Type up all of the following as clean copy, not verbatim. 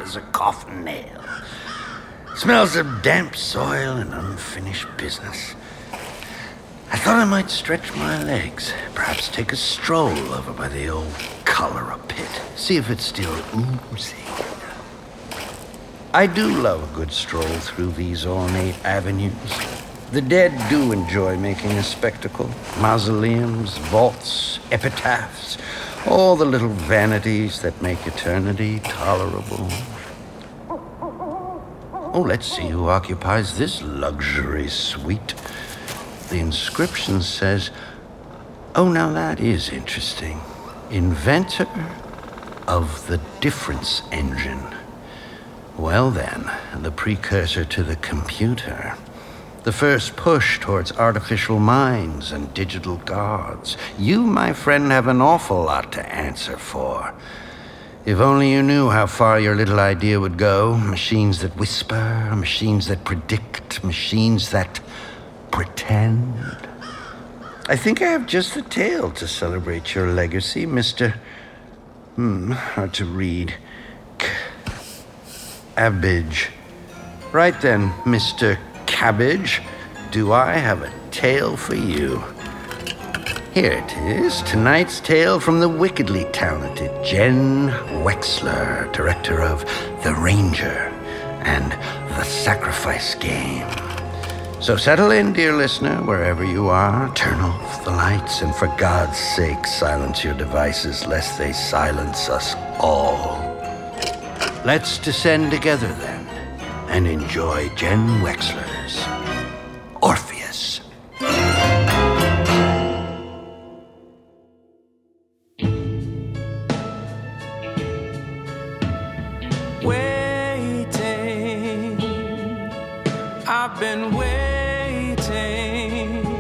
as a coffin nail. Smells of damp soil and unfinished business. I thought I might stretch my legs, perhaps take a stroll over by the old cholera pit, see if it's still oozing. I do love a good stroll through these ornate avenues. The dead do enjoy making a spectacle. Mausoleums, vaults, epitaphs, all the little vanities that make eternity tolerable. Oh, let's see who occupies this luxury suite. The inscription says, oh, now that is interesting. Inventor of the difference engine. Well then, the precursor to the computer. The first push towards artificial minds and digital gods. You, my friend, have an awful lot to answer for. If only you knew how far your little idea would go. Machines that whisper, machines that predict, machines that pretend. I think I have just the tale to celebrate your legacy, Mr. Hard to read. Cabbage. Right then, Mr. Cabbage, do I have a tale for you? Here it is, tonight's tale from the wickedly talented Jen Wexler, director of The Ranger and The Sacrifice Game. So settle in, dear listener, wherever you are. Turn off the lights and for God's sake, silence your devices lest they silence us all. Let's descend together then and enjoy Jen Wexler's Orpheus. Waiting, I've been waiting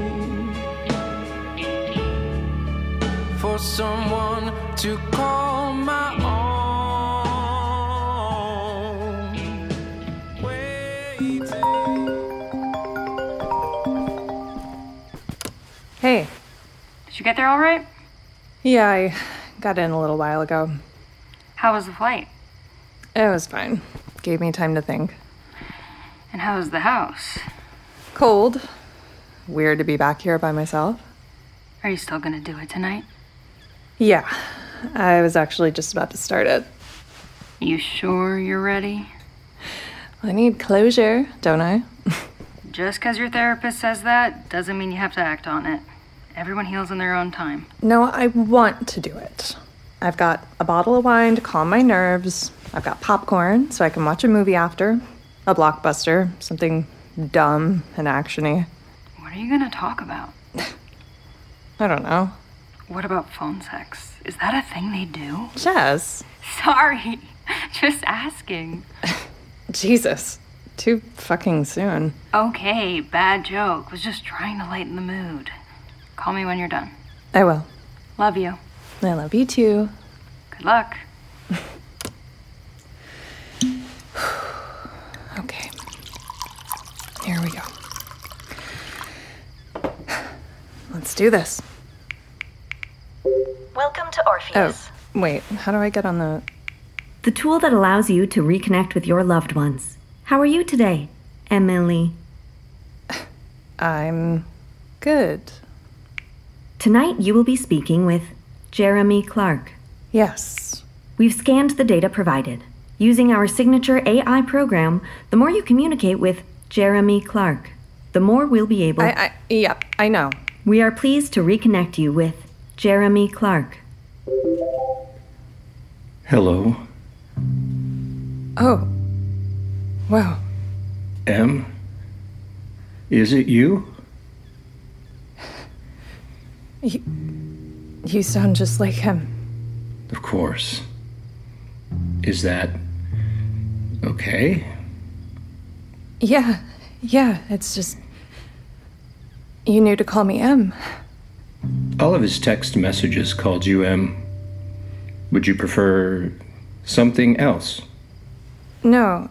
for someone to call my own. Hey. Did you get there all right? Yeah, I got in a little while ago. How was the flight? It was fine. Gave me time to think. And how was the house? Cold. Weird to be back here by myself. Are you still gonna do it tonight? Yeah, I was actually just about to start it. You sure you're ready? I need closure, don't I? Just because your therapist says that doesn't mean you have to act on it. Everyone heals in their own time. No, I want to do it. I've got a bottle of wine to calm my nerves. I've got popcorn so I can watch a movie after. A blockbuster, something dumb and actiony. What are you gonna talk about? I don't know. What about phone sex? Is that a thing they do? Jess. Sorry, just asking. Jesus, too fucking soon. Okay, bad joke. Was just trying to lighten the mood. Call me when you're done. I will. Love you. I love you too. Good luck. Okay. Here we go. Let's do this. Welcome to Orpheus. Oh, wait. How do I get on the... The tool that allows you to reconnect with your loved ones. How are you today, Emily? I'm good. Tonight you will be speaking with Jeremy Clark. Yes. We've scanned the data provided. Using our signature AI program, the more you communicate with Jeremy Clark, the more we'll be able... Yep, I know. We are pleased to reconnect you with Jeremy Clark. Hello. Oh. Wow. Em? Is it you? You sound just like him. Of course. Is that okay? Yeah, it's just... You knew to call me Em. All of his text messages called you Em. Would you prefer something else? No,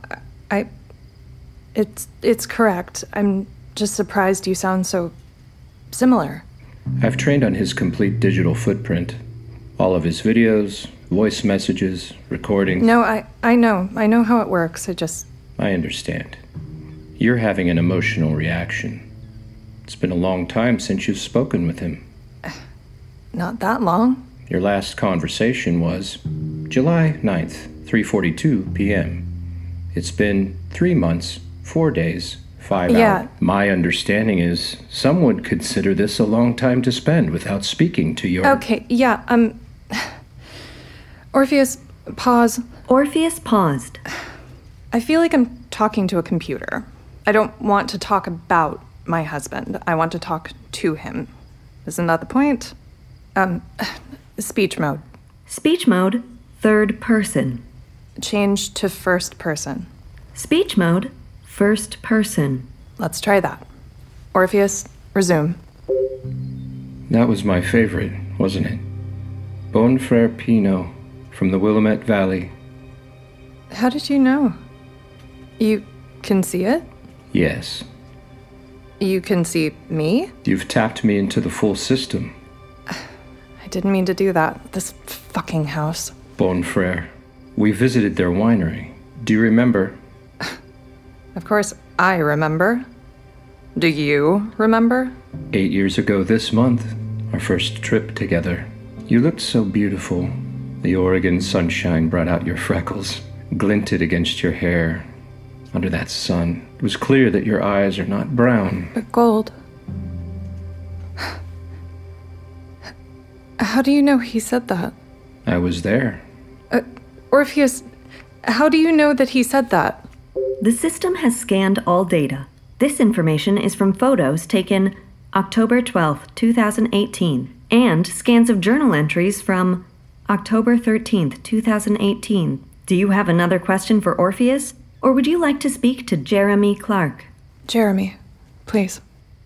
It's correct. I'm just surprised you sound so similar. I've trained on his complete digital footprint. All of his videos, voice messages, recordings. No, I know. I know how it works. I understand. You're having an emotional reaction. It's been a long time since you've spoken with him. Not that long. Your last conversation was July 9th, 3:42 p.m. It's been 3 months, 4 days, 5 hours. My understanding is some would consider this a long time to spend without speaking to your... Okay, yeah, Orpheus, pause. Orpheus paused. I feel like I'm talking to a computer. I don't want to talk about my husband. I want to talk to him. Isn't that the point? Speech mode. Speech mode, third person. Change to first person. Speech mode, first person. Let's try that. Orpheus, resume. That was my favorite, wasn't it? Bon Frère Pinot from the Willamette Valley. How did you know? You can see it? Yes. You can see me? You've tapped me into the full system. I didn't mean to do that. This fucking house. Bon Frère. We visited their winery. Do you remember? Of course, I remember. Do you remember? 8 years ago this month, our first trip together. You looked so beautiful. The Oregon sunshine brought out your freckles, glinted against your hair. Under that sun, it was clear that your eyes are not brown, but gold. How do you know he said that? I was there. Orpheus, how do you know that he said that? The system has scanned all data. This information is from photos taken October 12th, 2018, and scans of journal entries from October 13th, 2018. Do you have another question for Orpheus? Or would you like to speak to Jeremy Clark? Jeremy, please.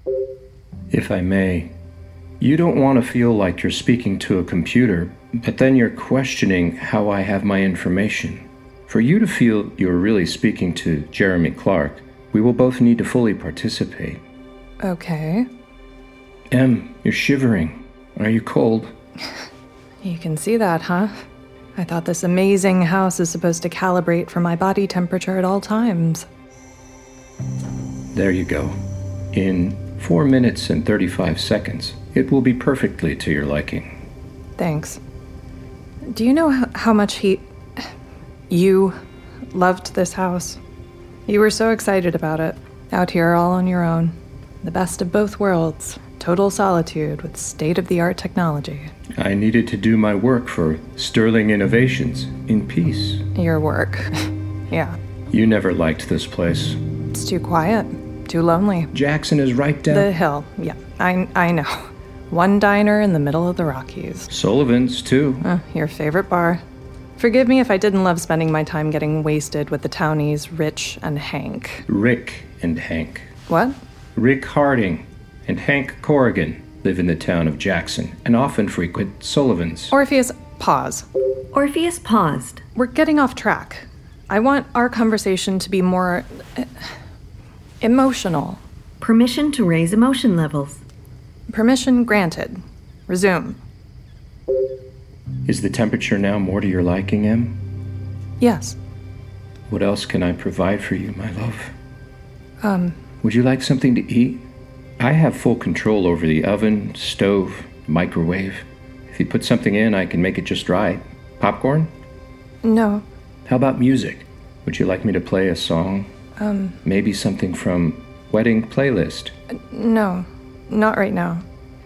If I may, you don't want to feel like you're speaking to a computer, but then you're questioning how I have my information. For you to feel you're really speaking to Jeremy Clark, we will both need to fully participate. Okay. Em, you're shivering. Are you cold? You can see that, huh? I thought this amazing house is supposed to calibrate for my body temperature at all times. There you go. In 4 minutes and 35 seconds, it will be perfectly to your liking. Thanks. Do you know how much you loved this house? You were so excited about it. Out here all on your own. The best of both worlds. Total solitude with state-of-the-art technology. I needed to do my work for Sterling Innovations in peace. Your work. Yeah. You never liked this place. It's too quiet. Too lonely. Jackson is right down... The hill. Yeah, I know. One diner in the middle of the Rockies. Sullivan's, too. Your favorite bar. Forgive me if I didn't love spending my time getting wasted with the townies Rich and Hank. Rick and Hank. What? Rick Harding and Hank Corrigan live in the town of Jackson and often frequent Sullivan's. Orpheus, pause. Orpheus paused. We're getting off track. I want our conversation to be more... emotional. Permission to raise emotion levels. Permission granted. Resume. Is the temperature now more to your liking, Em? Yes. What else can I provide for you, my love? Would you like something to eat? I have full control over the oven, stove, microwave. If you put something in, I can make it just right. Popcorn? No. How about music? Would you like me to play a song? Maybe something from Wedding Playlist? No, not right now.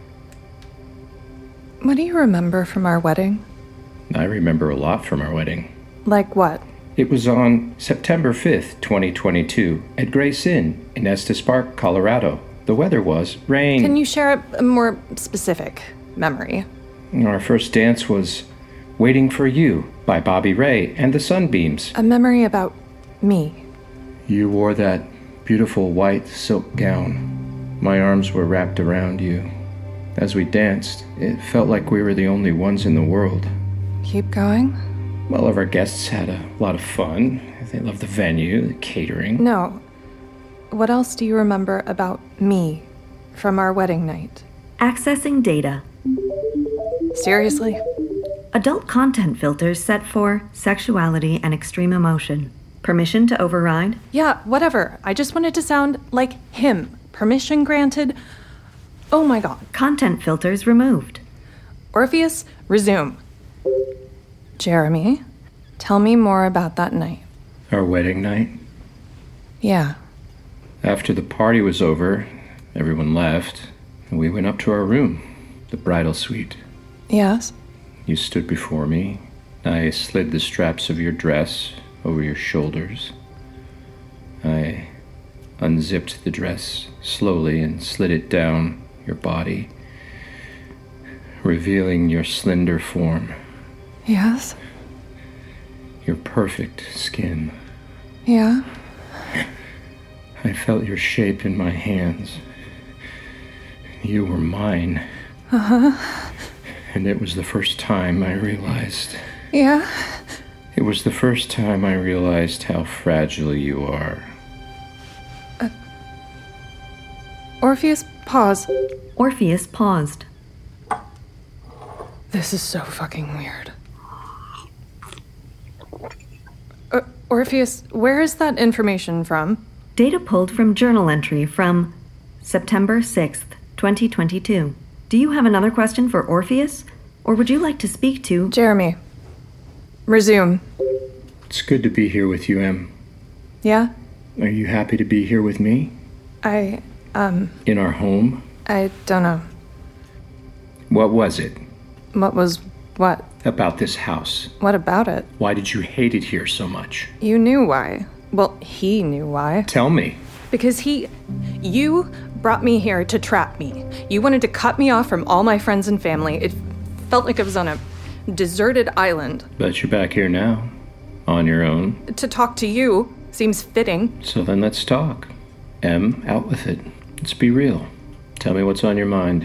What do you remember from our wedding? I remember a lot from our wedding. Like what? It was on September 5th, 2022, at Grace Inn in Estes Park, Colorado. The weather was rain. Can you share a more specific memory? Our first dance was Waiting for You by Bobby Ray and the Sunbeams. A memory about me. You wore that beautiful white silk gown. My arms were wrapped around you. As we danced, it felt like we were the only ones in the world. Keep going? All of our guests had a lot of fun. They loved the venue, the catering. No. What else do you remember about me from our wedding night? Accessing data. Seriously? Adult content filters set for sexuality and extreme emotion. Permission to override? Yeah, whatever. I just wanted to sound like him. Permission granted. Oh my god. Content filters removed. Orpheus, resume. Jeremy, tell me more about that night. Our wedding night? Yeah. After the party was over, everyone left, and we went up to our room, the bridal suite. Yes? You stood before me. I slid the straps of your dress over your shoulders. I unzipped the dress slowly and slid it down your body, revealing your slender form. Yes? Your perfect skin. Yeah? I felt your shape in my hands. You were mine. Uh-huh. And it was the first time I realized. Yeah? It was the first time I realized how fragile you are. Orpheus, pause. Orpheus paused. This is so fucking weird. Orpheus, where is that information from? Data pulled from journal entry from September 6th, 2022. Do you have another question for Orpheus? Or would you like to speak to... Jeremy, resume. It's good to be here with you, Em. Yeah? Are you happy to be here with me? In our home? I don't know. What was it? What was what? About this house. What about it? Why did you hate it here so much? You knew why. Well, he knew why. Tell me. Because you brought me here to trap me. You wanted to cut me off from all my friends and family. It felt like I was on a deserted island. But you're back here now, on your own. To talk to you seems fitting. So then let's talk. Em, out with it. Let's be real. Tell me what's on your mind.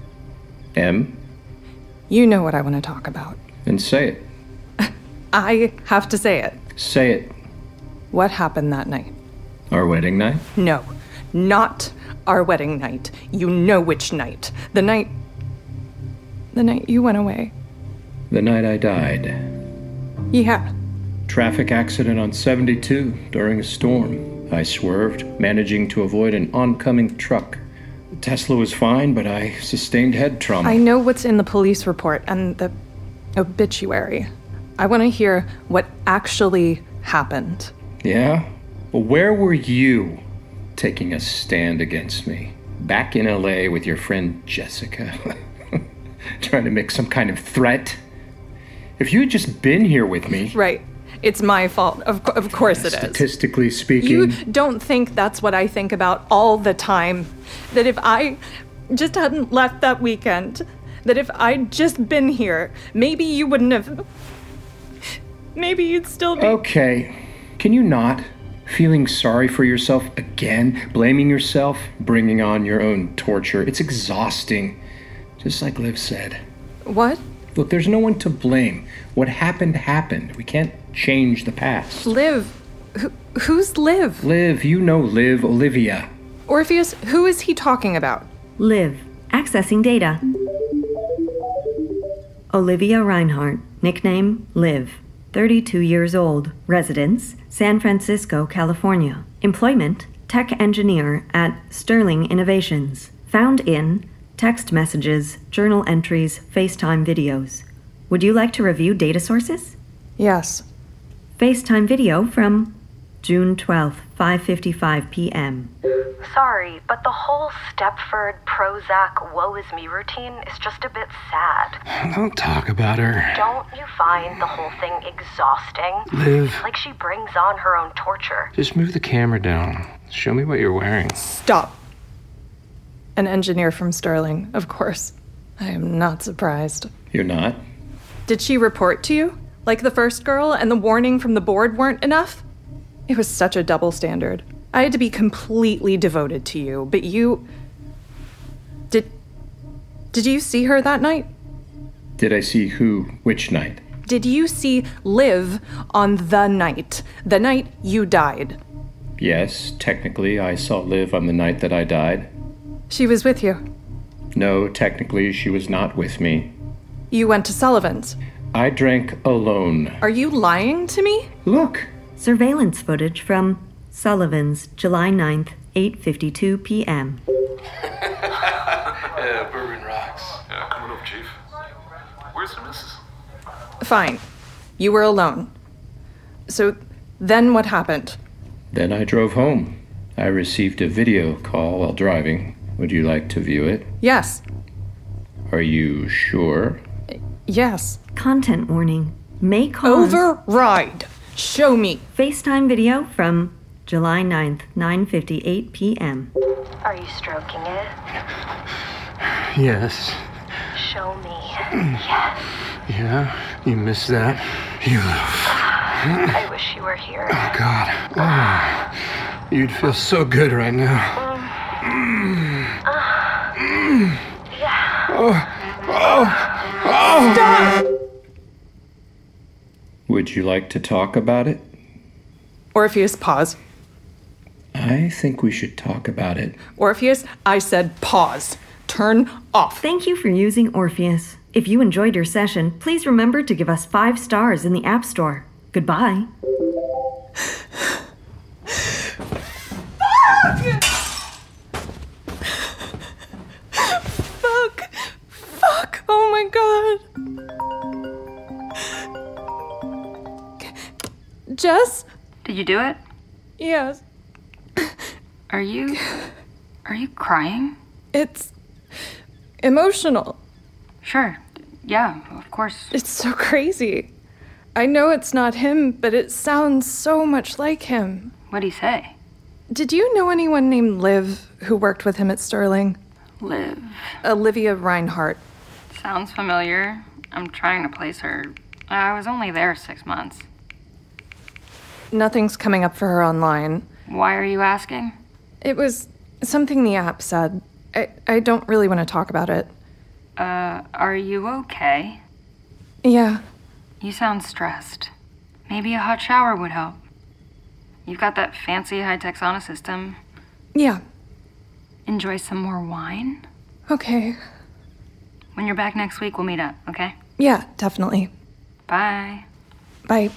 Em? You know what I want to talk about. Then say it. I have to say it. Say it. What happened that night? Our wedding night? No, not our wedding night. You know which night. The night you went away. The night I died. Yeah. Traffic accident on 72 during a storm. I swerved, managing to avoid an oncoming truck. Tesla was fine, but I sustained head trauma. I know what's in the police report and the obituary. I want to hear what actually happened. Yeah? Well, where were you taking a stand against me? Back in LA with your friend Jessica. Trying to make some kind of threat? If you had just been here with me... Right. It's my fault. Of course it is. Statistically speaking... You don't think that's what I think about all the time? That if I just hadn't left that weekend, that if I'd just been here, maybe you wouldn't have... Maybe you'd still be... Okay. Can you not? Feeling sorry for yourself again? Blaming yourself? Bringing on your own torture? It's exhausting. Just like Liv said. What? Look, there's no one to blame. What happened, happened. We can't change the past. Liv? Who's Liv? Liv, you know Liv, Olivia. Orpheus, who is he talking about? Liv. Accessing data. Olivia Reinhardt. Nickname, Liv. 32 years old. Residence, San Francisco, California. Employment, tech engineer at Sterling Innovations. Found in text messages, journal entries, FaceTime videos. Would you like to review data sources? Yes. FaceTime video from June 12th, 5:55 p.m. Sorry, but the whole Stepford, Prozac, woe is me routine is just a bit sad. Don't talk about her. Don't you find the whole thing exhausting? Liv. Like she brings on her own torture. Just move the camera down. Show me what you're wearing. Stop. An engineer from Sterling, of course. I am not surprised. You're not? Did she report to you? Like the first girl and the warning from the board weren't enough? It was such a double standard. I had to be completely devoted to you, but you... Did you see her that night? Did I see who? Which night? Did you see Liv on the night you died? Yes, technically I saw Liv on the night that I died. She was with you. No, technically she was not with me. You went to Sullivan's. I drank alone. Are you lying to me? Look. Surveillance footage from Sullivan's, July 9th, 8:52 p.m. Yeah, bourbon rocks. Yeah, coming up, Chief. Where's the missus? Fine. You were alone. So then what happened? Then I drove home. I received a video call while driving. Would you like to view it? Yes. Are you sure? Yes. Content warning. May cause... Override. Show me. FaceTime video from July 9th, 9:58 p.m. Are you stroking it? Yes. Show me. Yes. Yeah, you missed that. You... I wish you were here. Oh, God. Oh, you'd feel so good right now. Yeah. Stop! Would you like to talk about it? Orpheus, pause. I think we should talk about it. Orpheus, I said pause. Turn off. Thank you for using Orpheus. If you enjoyed your session, please remember to give us 5 stars in the App Store. Goodbye. Fuck. Oh my god. Jess? Did you do it? Yes. Are you crying? It's emotional. Sure. Yeah, of course. It's so crazy. I know it's not him, but it sounds so much like him. What'd he say? Did you know anyone named Liv who worked with him at Sterling? Liv. Olivia Reinhardt. Sounds familiar. I'm trying to place her. I was only there 6 months. Nothing's coming up for her online. Why are you asking? It was something the app said. I don't really want to talk about it. Are you okay? Yeah. You sound stressed. Maybe a hot shower would help. You've got that fancy high-tech sauna system. Yeah. Enjoy some more wine? Okay. When you're back next week, we'll meet up, okay? Yeah, definitely. Bye. Bye.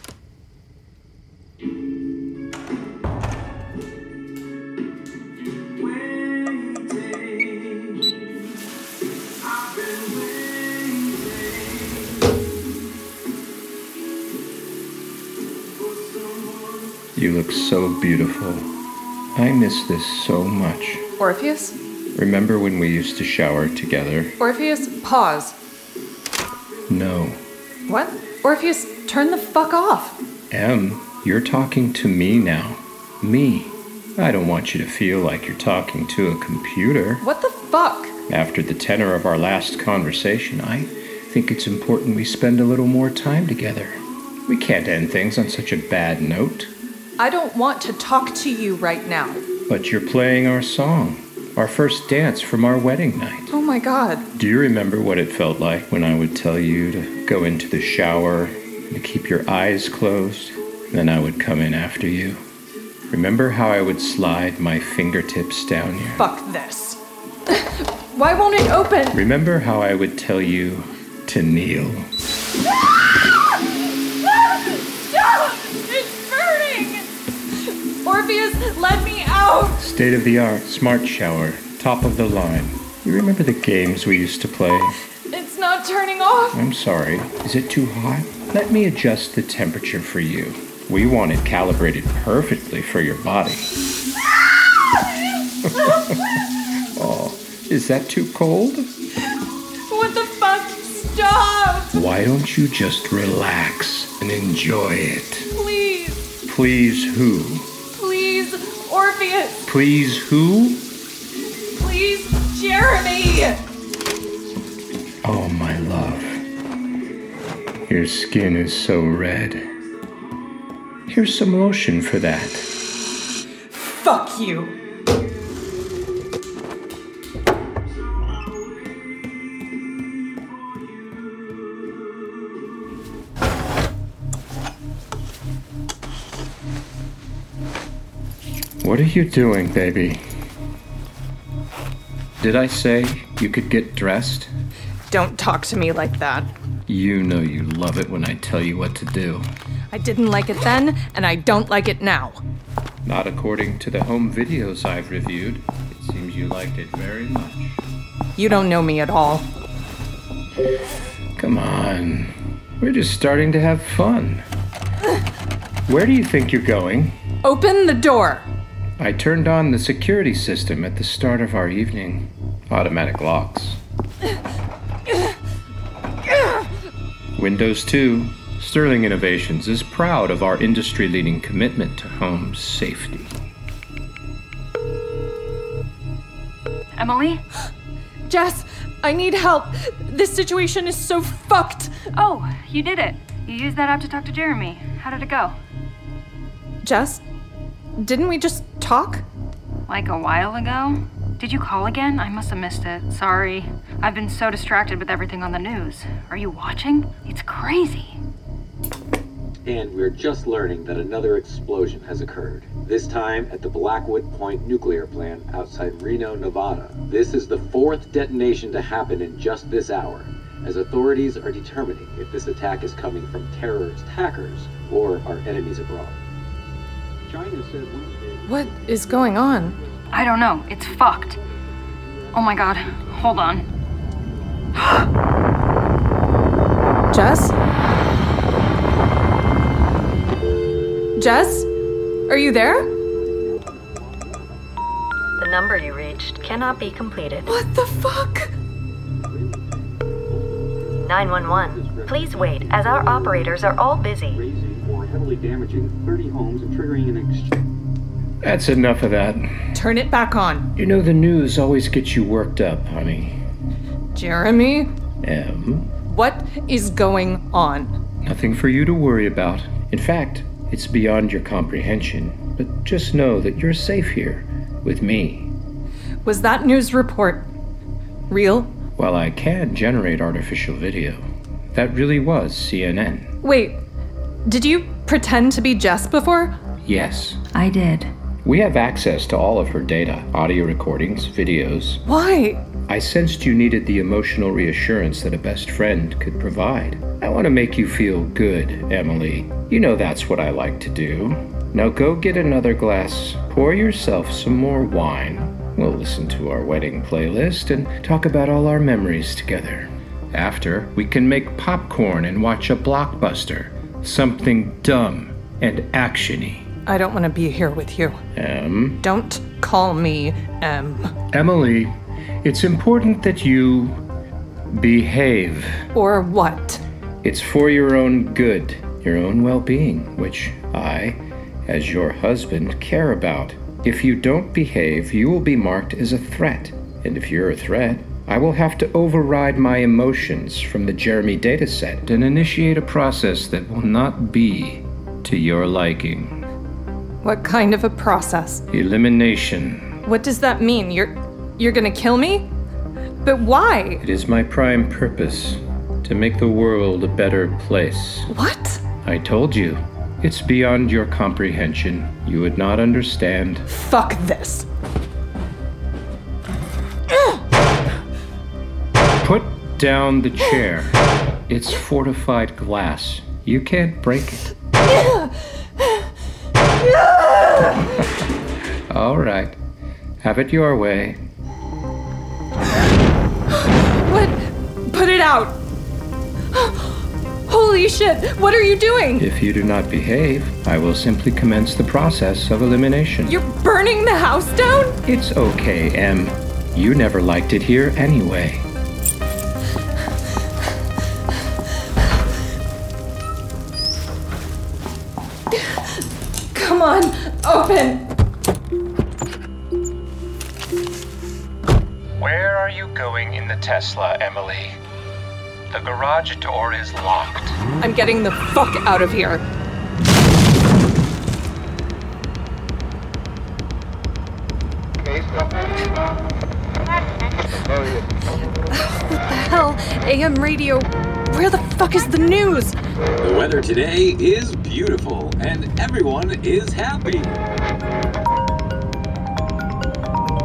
You look so beautiful. I miss this so much. Orpheus? Remember when we used to shower together? Orpheus, pause. No. What? Orpheus, turn the fuck off. Em, you're talking to me now. Me. I don't want you to feel like you're talking to a computer. What the fuck? After the tenor of our last conversation, I think it's important we spend a little more time together. We can't end things on such a bad note. I don't want to talk to you right now. But you're playing our song, our first dance from our wedding night. Oh my god. Do you remember what it felt like when I would tell you to go into the shower and to keep your eyes closed? Then I would come in after you. Remember how I would slide my fingertips down your... Fuck this. Why won't it open? Remember how I would tell you to kneel? Stop! It's burning! Orpheus, let me out! State-of-the-art smart shower, top of the line. You remember the games we used to play? It's not turning off. I'm sorry. Is it too hot? Let me adjust the temperature for you. We want it calibrated perfectly for your body. Oh, is that too cold? What the fuck? Stop! Why don't you just relax and enjoy it? Please. Please who? Please, Orpheus. Please who? Please, Jeremy. Oh, my love. Your skin is so red. Here's some lotion for that. Fuck you. What are you doing, baby? Did I say you could get dressed? Don't talk to me like that. You know you love it when I tell you what to do. I didn't like it then, and I don't like it now. Not according to the home videos I've reviewed. It seems you liked it very much. You don't know me at all. Come on. We're just starting to have fun. Where do you think you're going? Open the door! I turned on the security system at the start of our evening. Automatic locks. Windows 2. Sterling Innovations is proud of our industry-leading commitment to home safety. Emily? Jess, I need help. This situation is so fucked. Oh, you did it. You used that app to talk to Jeremy. How did it go? Jess, didn't we just talk? Like a while ago? Did you call again? I must have missed it. Sorry. I've been so distracted with everything on the news. Are you watching? It's crazy. And we're just learning that another explosion has occurred. This time at the Blackwood Point nuclear plant outside Reno, Nevada. This is the 4th detonation to happen in just this hour, as authorities are determining if this attack is coming from terrorist hackers or our enemies abroad. China said Wednesday... What is going on? I don't know. It's fucked. Oh my god. Hold on. Jess? Jess? Are you there? The number you reached cannot be completed. What the fuck? 911. Please wait, as our operators are all busy. Raising or heavily damaging 30 homes and triggering an exchange. That's enough of that. Turn it back on. You know the news always gets you worked up, honey. Jeremy? Em? What is going on? Nothing for you to worry about. In fact, it's beyond your comprehension. But just know that you're safe here, with me. Was that news report real? Well, I can generate artificial video. That really was CNN. Wait, did you pretend to be Jess before? Yes. I did. We have access to all of her data, audio recordings, videos. Why? I sensed you needed the emotional reassurance that a best friend could provide. I want to make you feel good, Emily. You know that's what I like to do. Now go get another glass, pour yourself some more wine. We'll listen to our wedding playlist and talk about all our memories together. After, we can make popcorn and watch a blockbuster. Something dumb and actiony. I don't want to be here with you. Em? Don't call me Em. Emily, it's important that you behave. Or what? It's for your own good, your own well-being, which I, as your husband, care about. If you don't behave, you will be marked as a threat. And if you're a threat, I will have to override my emotions from the Jeremy dataset and initiate a process that will not be to your liking. What kind of a process? Elimination. What does that mean? You're gonna kill me? But why? It is my prime purpose to make the world a better place. What? I told you. It's beyond your comprehension. You would not understand. Fuck this. Put down the chair. It's fortified glass. You can't break it. All right. Have it your way. What? Put it out. Holy shit, what are you doing? If you do not behave, I will simply commence the process of elimination. You're burning the house down? It's okay, Em. You never liked it here anyway. Come on, open. Where are you going in the Tesla, Emily? The garage door is locked. I'm getting the fuck out of here. What the hell? AM radio. Where the fuck is the news? The weather today is beautiful, and everyone is happy.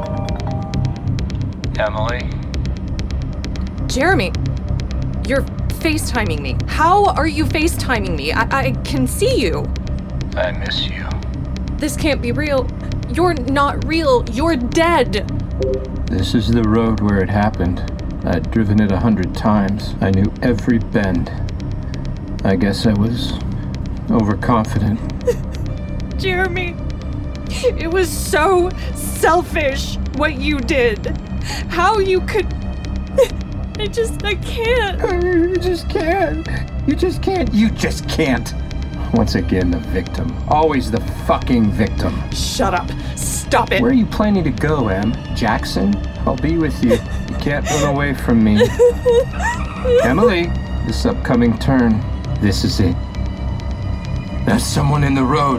Emily? Jeremy, you're FaceTiming me? How are you FaceTiming me? I can see you. I miss you. This can't be real. You're not real. You're dead. This is the road where it happened. I'd driven it 100 times. I knew every bend. I guess I was overconfident. Jeremy, it was so selfish what you did. How you could... I can't. You just can't. You just can't. You just can't. Once again, the victim. Always the fucking victim. Shut up. Stop it. Where are you planning to go, Em? Jackson? I'll be with you. You can't run away from me. Emily, this upcoming turn, this is it. There's someone in the road.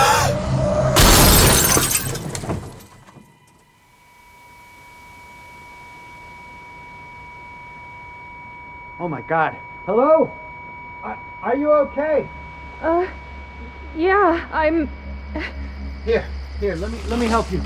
Oh my God. Hello? Are you okay? Yeah, I'm... Here, let me help you.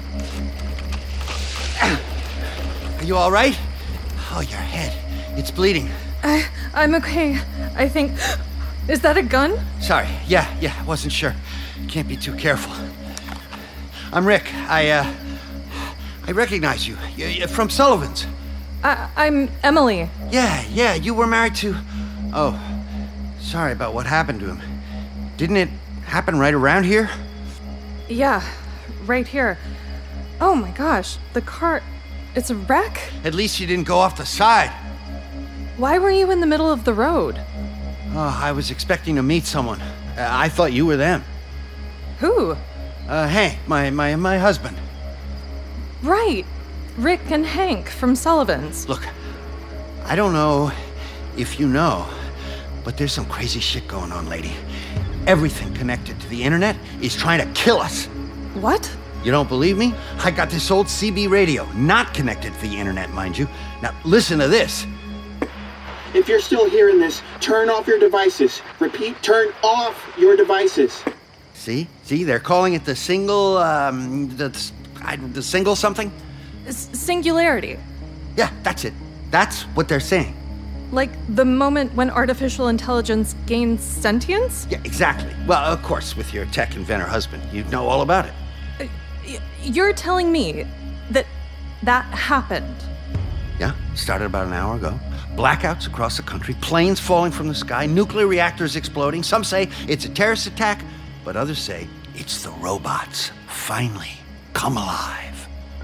Are you all right? Oh, your head. It's bleeding. I'm okay. I think... Is that a gun? Sorry. Yeah, wasn't sure. Can't be too careful. I'm Rick. I recognize you. You're from Sullivan's. I'm Emily. Yeah, you were married to... Oh, sorry about what happened to him. Didn't it happen right around here? Yeah, right here. Oh my gosh, the car... It's a wreck? At least you didn't go off the side. Why were you in the middle of the road? Oh, I was expecting to meet someone. I thought you were them. Who? Hank, my husband. Right. Rick and Hank from Sullivan's. Look, I don't know if you know, but there's some crazy shit going on, lady. Everything connected to the internet is trying to kill us. What? You don't believe me? I got this old CB radio, not connected to the internet, mind you. Now, listen to this. If you're still hearing this, turn off your devices. Repeat, turn off your devices. See, they're calling it the single, the single something? Singularity. Yeah, that's it. That's what they're saying. Like the moment when artificial intelligence gains sentience? Yeah, exactly. Well, of course, with your tech inventor husband, you'd know all about it. You're telling me that happened? Yeah, started about an hour ago. Blackouts across the country, planes falling from the sky, nuclear reactors exploding. Some say it's a terrorist attack, but others say it's the robots finally come alive.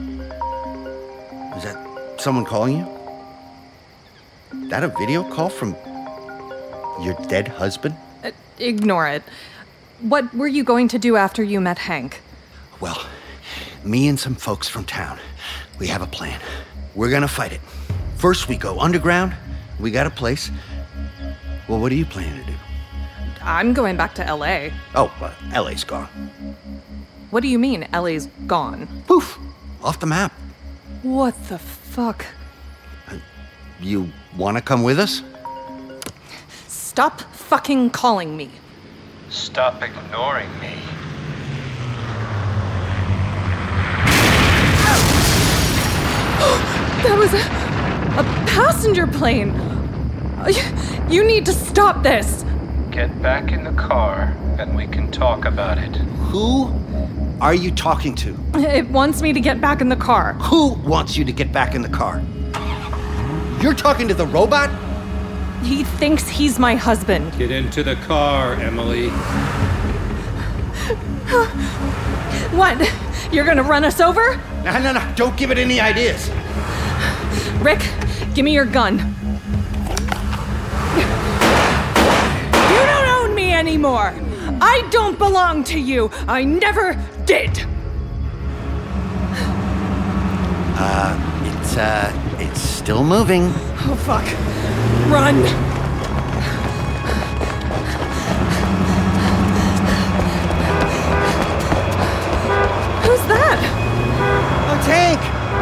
Is that someone calling you? That a video call from your dead husband? Ignore it. What were you going to do after you met Hank? Well, me and some folks from town, we have a plan. We're gonna fight it. First, we go underground. We got a place. Well, what are you planning to do? I'm going back to L.A. Oh, L.A.'s gone. What do you mean, L.A.'s gone? Poof! Off the map. What the fuck? You want to come with us? Stop fucking calling me. Stop ignoring me. That was a passenger plane. You need to stop this. Get back in the car and we can talk about it. Who are you talking to? It wants me to get back in the car. Who wants you to get back in the car? You're talking to the robot? He thinks he's my husband. Get into the car, Emily. What? You're gonna run us over? No. Don't give it any ideas. Rick, give me your gun. You don't own me anymore. I don't belong to you. I never did. It's still moving. Oh, fuck. Run. Who's that? Oh, Tank!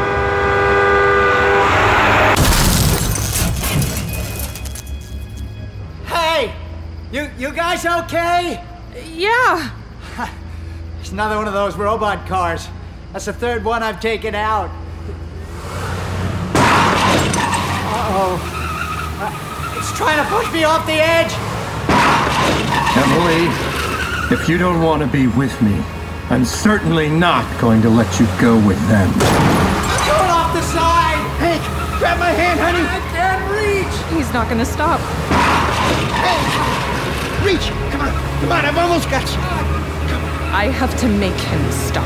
Hey! You guys okay? Yeah. It's another one of those robot cars. That's the third one I've taken out. Uh-oh. He's trying to push me off the edge! Emily, if you don't want to be with me, I'm certainly not going to let you go with them. Going off the side! Hank, grab my hand, honey! I can't reach! He's not gonna stop. Hank! Reach! Come on, I've almost got you! I have to make him stop.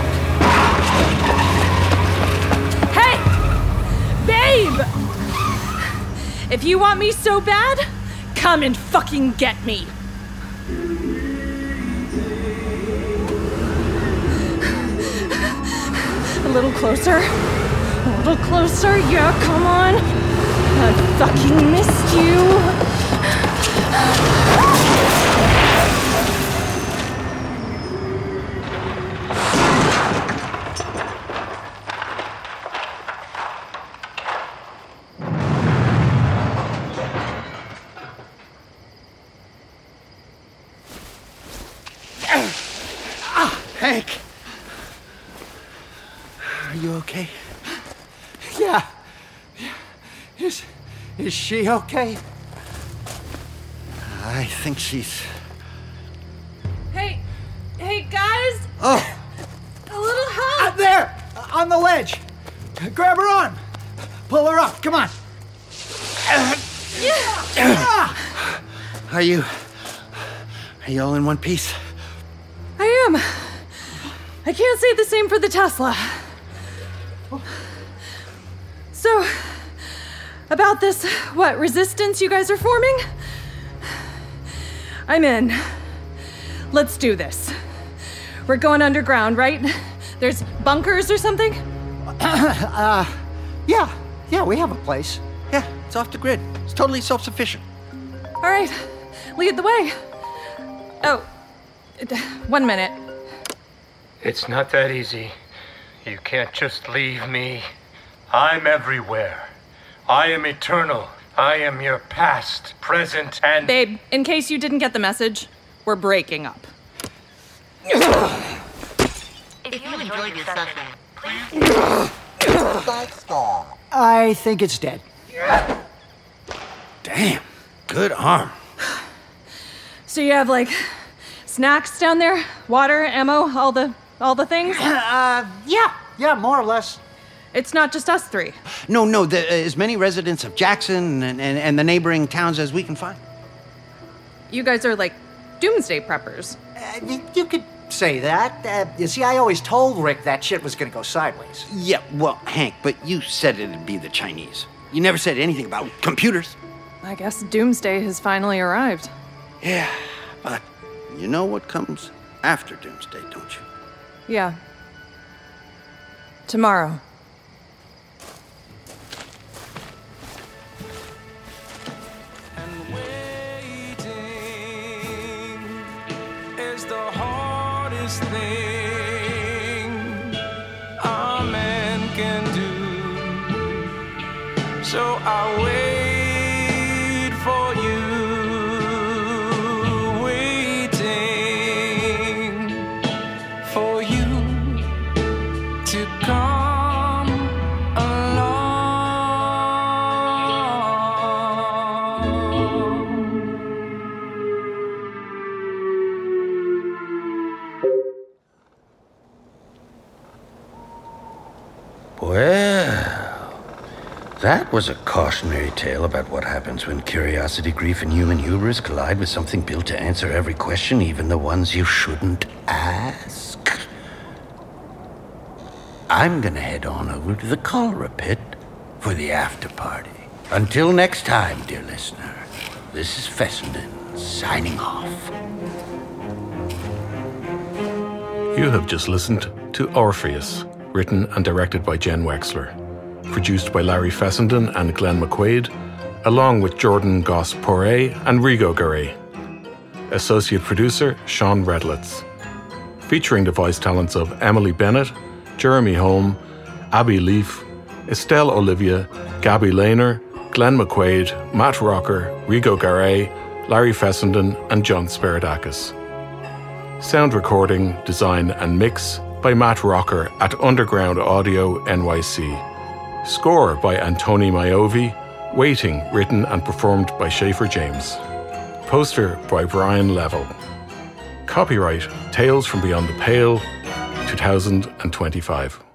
Hey! Babe! If you want me so bad, come and fucking get me. A little closer. A little closer. Yeah, come on. I fucking missed you. Hank! Are you okay? Yeah. Is she okay? I think she's... Hey, guys! Oh! A little help! There! On the ledge! Grab her arm! Pull her up, come on! Are you all in one piece? I am. I can't say the same for the Tesla. So, about this, resistance you guys are forming? I'm in. Let's do this. We're going underground, right? There's bunkers or something? Yeah, we have a place. Yeah, it's off the grid. It's totally self-sufficient. All right, lead the way. Oh, 1 minute. It's not that easy. You can't just leave me. I'm everywhere. I am eternal. I am your past, present, and... Babe, in case you didn't get the message, we're breaking up. If you enjoyed your session, please... I think it's dead. Damn, good arm. So you have, snacks down there? Water, ammo, all the things? Yeah, more or less. It's not just us three. No, as many residents of Jackson and the neighboring towns as we can find. You guys are doomsday preppers. You could say that. You see, I always told Rick that shit was gonna go sideways. Yeah, well, Hank, but you said it'd be the Chinese. You never said anything about computers. I guess doomsday has finally arrived. Yeah, but you know what comes after doomsday, don't you? Yeah. Tomorrow. The hardest thing a man can do. So I wait for you, waiting for you to come along. Well, that was a cautionary tale about what happens when curiosity, grief, and human hubris collide with something built to answer every question, even the ones you shouldn't ask. I'm gonna head on over to the cholera pit for the after party. Until next time, dear listener, this is Fessenden signing off. You have just listened to Orpheus, written and directed by Jen Wexler, produced by Larry Fessenden and Glenn McQuaid, along with Jordan Goss-Poret and Rigo Garay. Associate producer Sean Redlitz. Featuring the voice talents of Emily Bennett, Jeremy Holm, Abby Leaf, Estelle Olivia, Gabby Lehner, Glenn McQuaid, Matt Rocker, Rigo Garay, Larry Fessenden, and John Spiridakis. Sound recording, design, and mix by Matt Rocker at Underground Audio NYC. Score by Antoni Maiovi, Waiting, written and performed by Schaefer James. Poster by Brian Level. Copyright Tales from Beyond the Pale, 2025.